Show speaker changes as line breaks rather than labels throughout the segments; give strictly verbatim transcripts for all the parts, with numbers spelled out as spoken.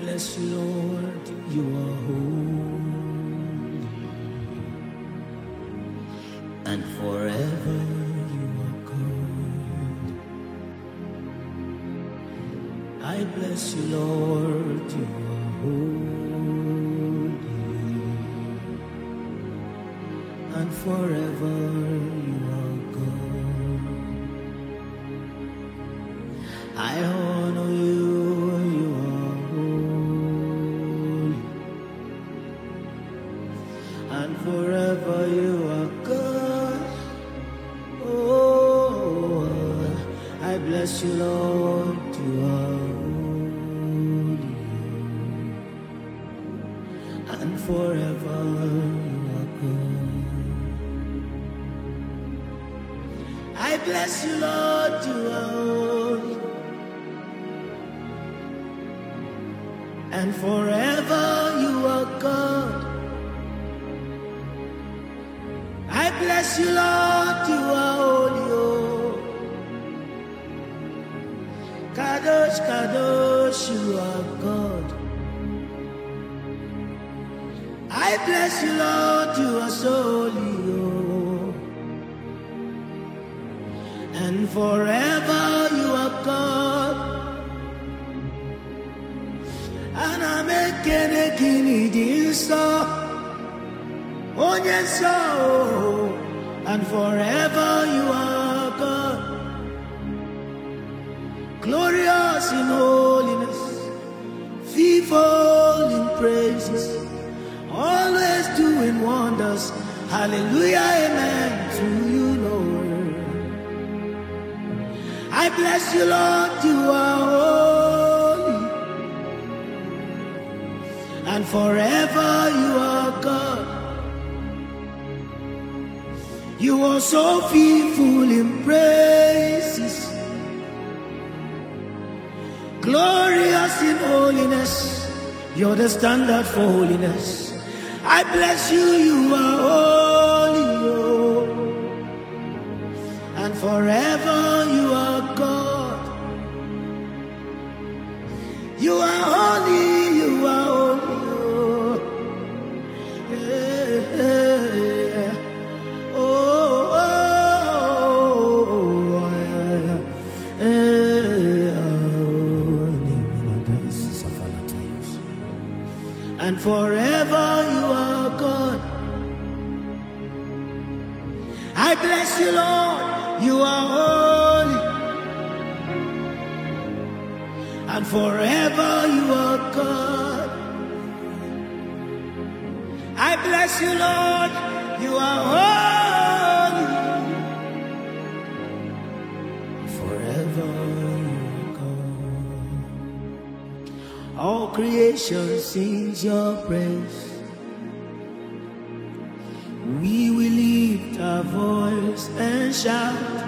bless you, Lord, you are holy, and forever you are God. I bless you, Lord, you are holy, and forever you are God. I honor you. Forever you are God. Oh, I bless you, Lord, you are holy, and forever you are God. I bless you, Lord, you are holy, and forever you are God. I bless you, Lord, you are holy, oh. Kadosh, Kadosh, you are God. I bless you, Lord, you are so holy, oh. And forever you are God. And I'm making a guinea this song. Oh yes, oh, and forever you are God, glorious in holiness, fearful in praises, always doing wonders. Hallelujah, amen to you, Lord. I bless you, Lord, you are holy, and forever you are God. You are so fearful in praises, glorious in holiness. You're the standard for holiness. I bless you, you are holy, oh. And forever you are God. You are holy, you are holy, oh. Yeah, yeah, yeah. And forever you are God. I bless you, Lord, you are holy, and forever you are God. I bless you, Lord, you are holy, forever you are God. All creation sings your praise. We will lift our voice and shout,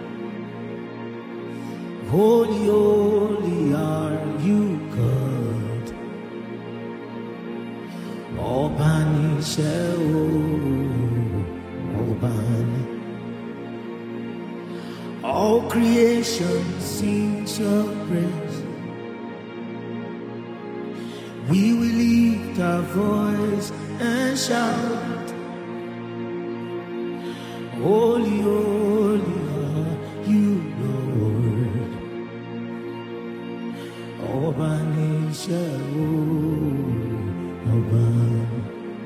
holy, holy are you, God. Obani Shehu, Obani. All creation sings your praise. We will lift our voice and shout, holy, holy are you, Lord. Obani Shehu, Obani.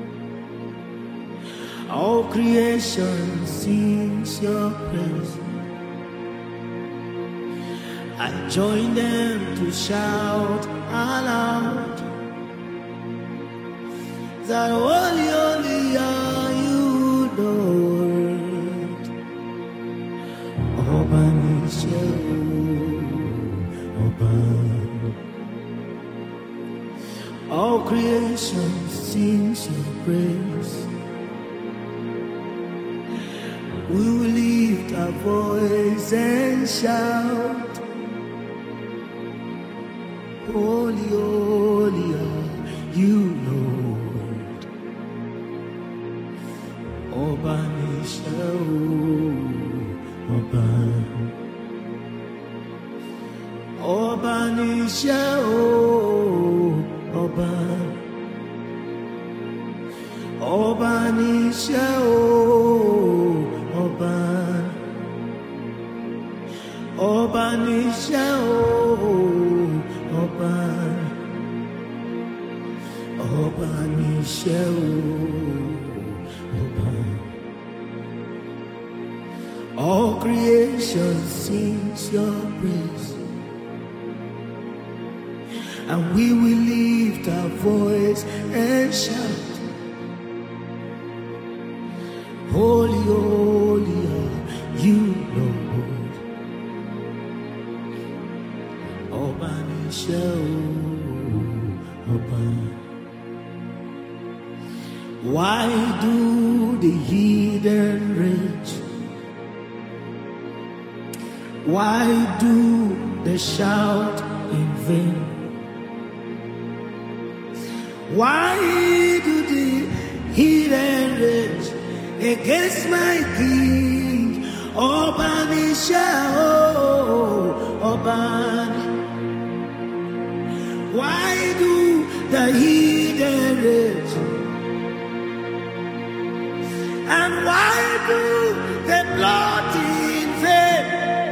All creation sings your praise. I join them to shout aloud that holy, holy are you, Lord. Obani Shehu, Obani. All creation sings your praise. We will lift our voice and shout, holy, holy are you, Lord. Obani Shehu, Obani. Obani Shehu, Oban, Oban Isha, Oban, Oban Isha, Oban, Oban Isha, Oban. All creation sings your praise, and we will lift our voice and shout, holy, holy are you, Lord. Oban Isha, Oban. Why do the heathen rage? Why do they shout in vain? Why do the heathen rage against my King? Oban Isha, Oban. Why do the heathen rage? And why do they plot in vain?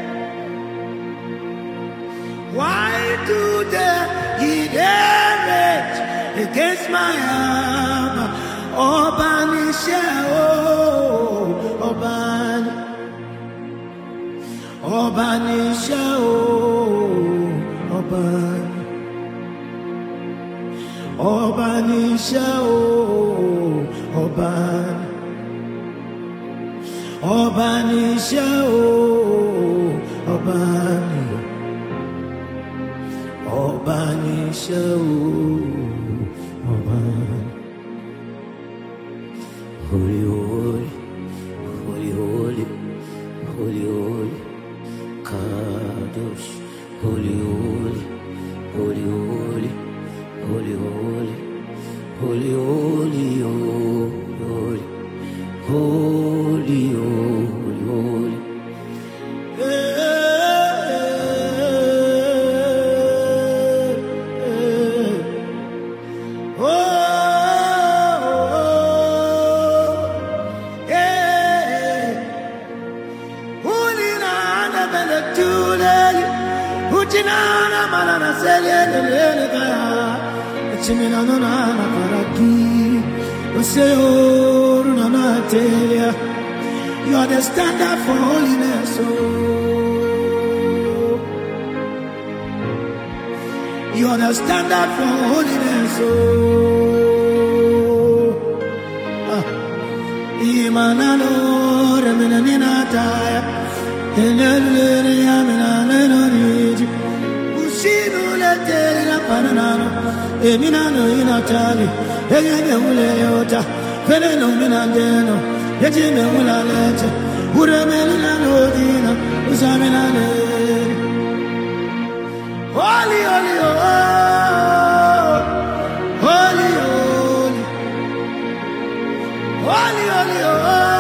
Why do the heathen rage against my Abba? Oban Isha, Oban, Oban Isha, Oban, Oban Isha, Oban, Oban Isha, Oban. Oban Isha, Oban. Holy, holy, holy, holy, holy, holy, Kadosh. Holy, holy, holy, holy, holy, holy, holy, holy, holy, holy, holy, holy. You are the standard for holiness. Oh. You are the standard for holiness. Oh. Ah. Imanano remenina taya. Enelele yamenano niji. Usinu le tele na panano. Eminano inatali. Egene ule yota. Feleno minandeno. Yajime ulalete, uremela lodina, usamina le. Holy, holy, oh, holy, holy, holy, holy, oh,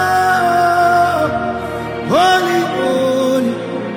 holy, holy.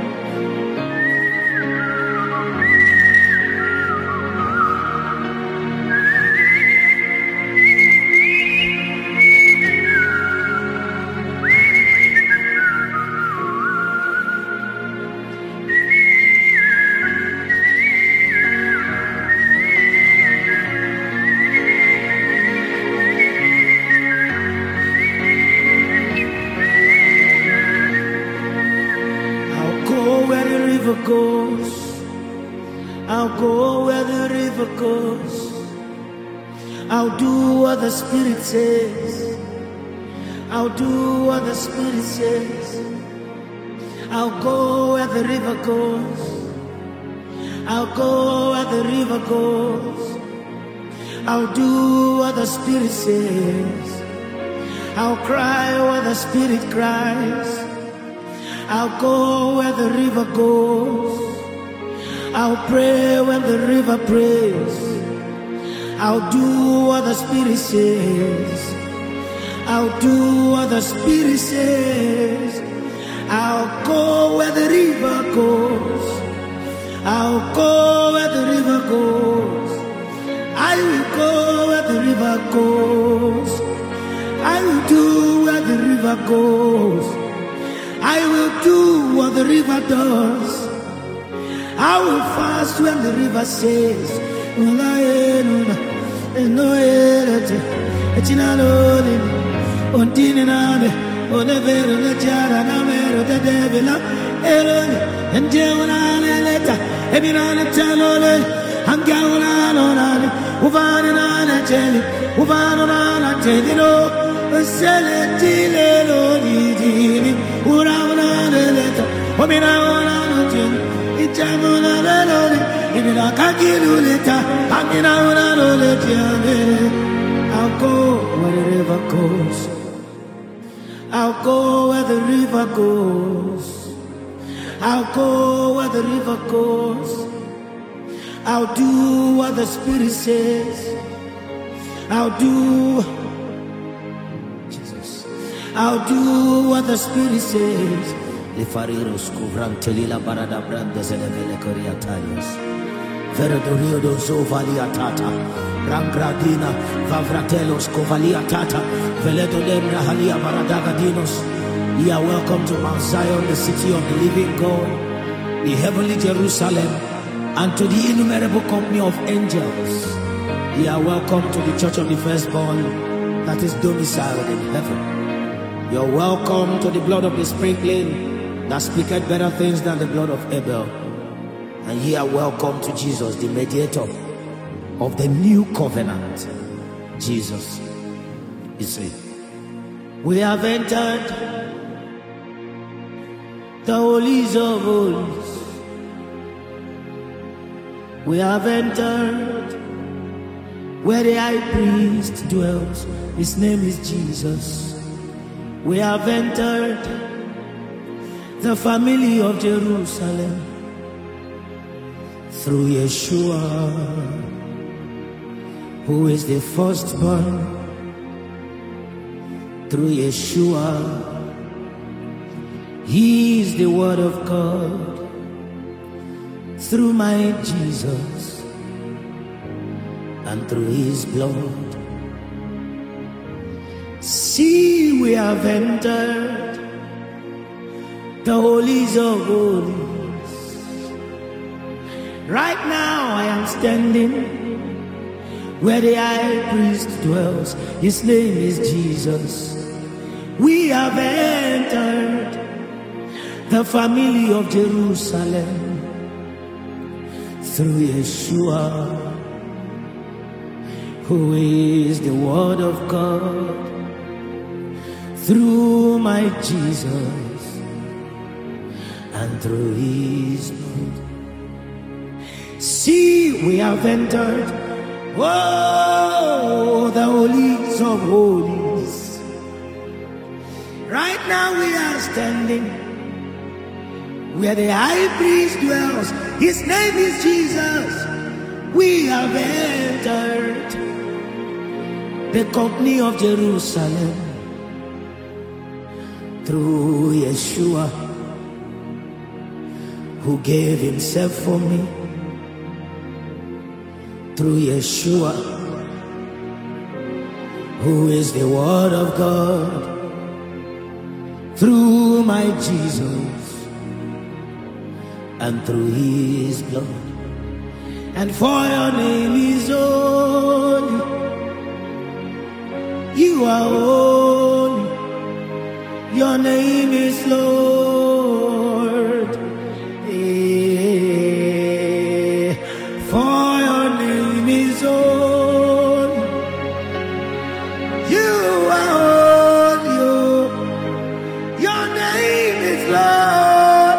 Goes, I'll go where the river goes. I'll do what the Spirit says. I'll do what the Spirit says. I'll go where the river goes. I'll go where the river goes. I'll do what the Spirit says. I'll cry where the Spirit cries. I'll go where the river goes. I'll pray when the river prays. I'll do what the Spirit says. I'll do what the Spirit says. I'll go where the river goes. I'll go where the river goes. I will river goes. I will do where the river goes. I will do what the river does. I will fast when the river says, I'll go where the river goes. I'll go where the river goes. I'll go where the river goes. I'll do what the Spirit says. I'll do, Jesus. I'll do what the Spirit says. The Fariros Kovran Telila Barada Brandes and Vele Coriatarios. Verodorio do Zovalia Tata. Rangradina Vavratelos Kovalia Tata. Veledo Demra Halia Baradagadinos. You are welcome to Mount Zion, the city of the living God, the heavenly Jerusalem, and to the innumerable company of angels. You are welcome to the church of the firstborn that is domiciled in heaven. You are welcome to the blood of the sprinkling that speaketh better things than the blood of Abel. And ye are welcome to Jesus, the mediator of the new covenant. Jesus. You see, we have entered the holies of holies. We have entered where the high priest dwells. His name is Jesus. We have entered the family of Jerusalem through Yeshua, who is the firstborn. Through Yeshua, He is the Word of God. Through my Jesus and through His blood, see, we have entered the holies of holies. Right now I am standing where the high priest dwells. His name is Jesus. We have entered the family of Jerusalem through Yeshua, who is the Word of God. Through my Jesus and through His blood, see, we have entered, oh, the holies of holies. Right now we are standing where the high priest dwells. His name is Jesus. We have entered the company of Jerusalem through Yeshua, who gave Himself for me. Through Yeshua, who is the Word of God. Through my Jesus and through His blood. And for your name is holy. You are holy. Your name is Lord. Eh, for your name is holy. You are holy. Oh. Your name is Lord.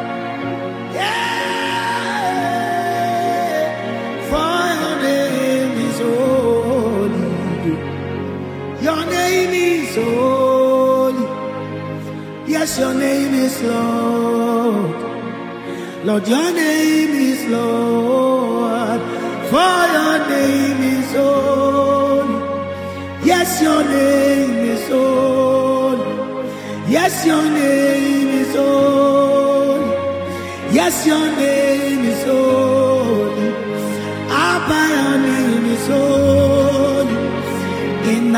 Yeah. For your name is holy. Your name is holy. Yes, your name is Lord. Lord, your name is Lord. For your name is holy. Yes, your name is holy. Yes, your name is holy. Yes, your name is holy. Abba, your name is holy.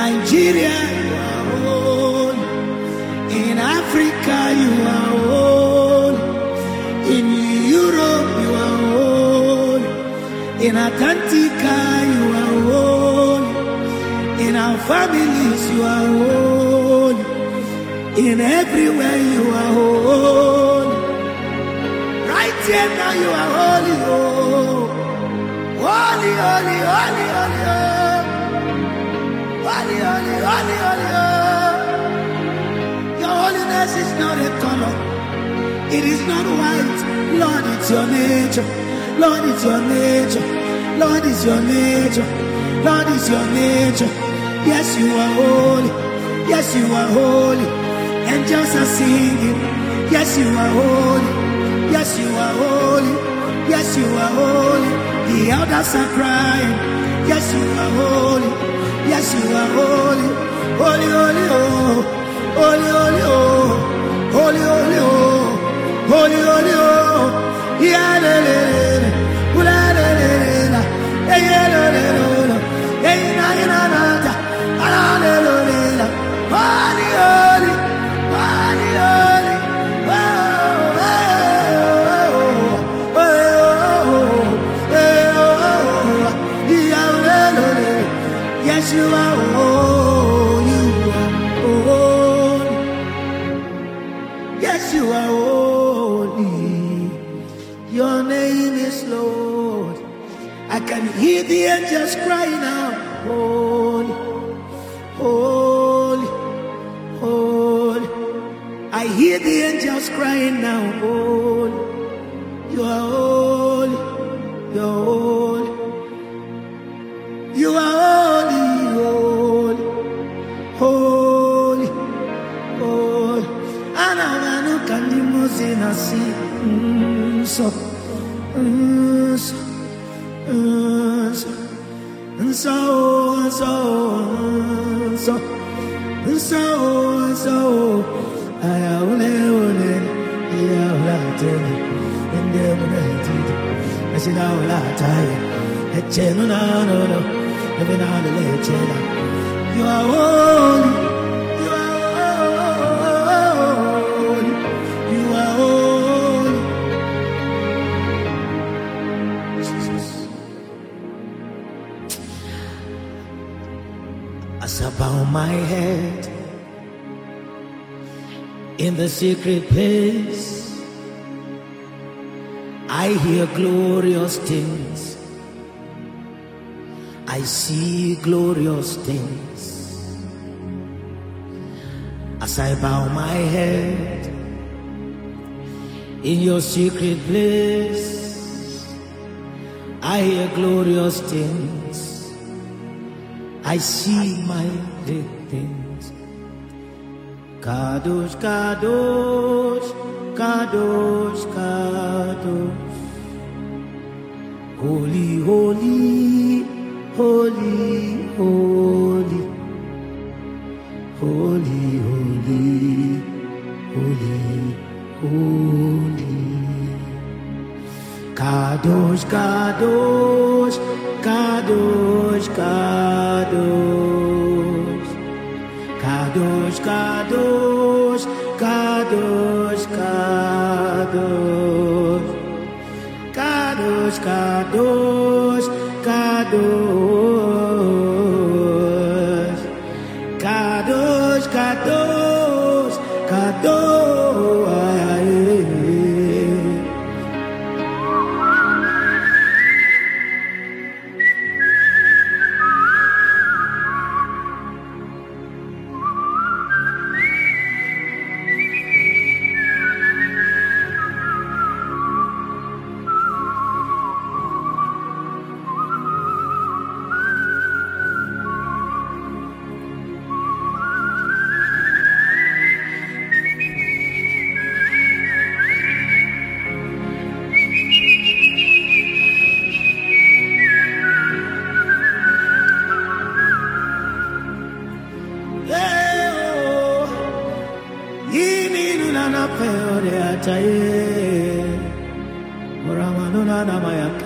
Nigeria, you are holy. In Africa, you are holy. In Europe, you are holy. In Atlantica, you are holy. In our families, you are holy. In everywhere, you are holy. Right here now, you are holy. Oh, holy, holy, holy, holy. Oh. Holy, holy, holy, holy. Oh. Your holiness is not a color. It is not white. Lord, it's your nature. Lord, it's your nature. Lord, it's your nature. Lord, it's your nature. Yes, you are holy. Yes, you are holy. Angels are singing. Yes, you are holy. Yes, you are holy. Yes, you are holy. The elders are crying. Yes, you are holy. Yes, you are holy. Holy, holy, oh. Holy, holy, oh. Holy, holy, oh. Holy, holy, oh. Yeah, la, la, la. La, la, la, la. Hey, la, la, la, la. Hey, na, na, na, na. La, la, la, la. Holy, holy. Holy, holy. Oh, oh, oh, oh, oh, yeah, la, la, la. Yes, you are holy. You are holy. Yes, you are holy. Your name is Lord. I can hear the angels crying out, holy, holy, holy. I hear the angels crying now, holy. You are holy. You are holy. You are holy, holy, holy, holy. Anamanu kandimuzina si so so so so so so so ayawule ole ayawula tele ende muna titi asina wala taya echenu na no no even on the legend. You are holy. You are holy. You are holy. Jesus. As I bow my head in the secret place, I hear glorious things. I see glorious things. As I bow my head in your secret place, I hear glorious things. I see mighty things. Kadosh, Kadosh, Kadosh, Kadosh. Holy, holy, holy, holy, holy, holy, holy, holy. Kadosh, Kadosh, Kadosh, Kadosh, Kadosh, Kadosh, Kadosh, Kadosh, Kadosh, Kadosh, Kadosh, Kadosh, Kadosh, Kadosh.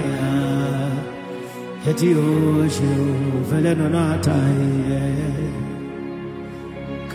Heti ojo, vele no natai.